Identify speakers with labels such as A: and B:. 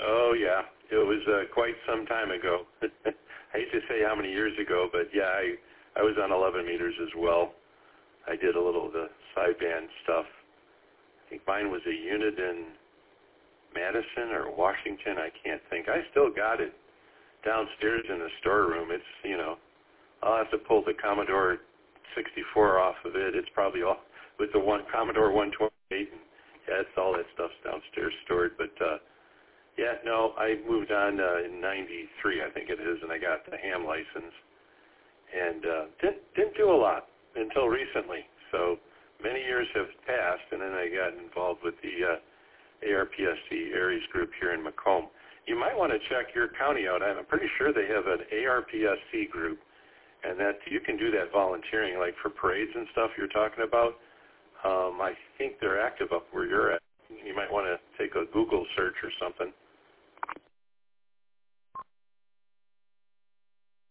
A: Oh, yeah. It was quite some time ago. I hate to say how many years ago, but yeah, I was on 11 meters as well. I did a little of the sideband stuff. I think mine was a unit in Madison or Washington. I can't think. I still got it downstairs in the storeroom. It's, I'll have to pull the Commodore 64 off of it. It's probably all with the Commodore 128. And, yeah, it's all that stuff's downstairs stored. But, yeah, no, I moved on in 93, I think it is, and I got the ham license. And didn't do a lot until recently. So many years have passed, and then I got involved with the ARPSC Aries group here in Macomb. You might want to check your county out. I'm pretty sure they have an ARPSC group, and that you can do that volunteering, like for parades and stuff you're talking about. I think they're active up where you're at. You might want to take a Google search or something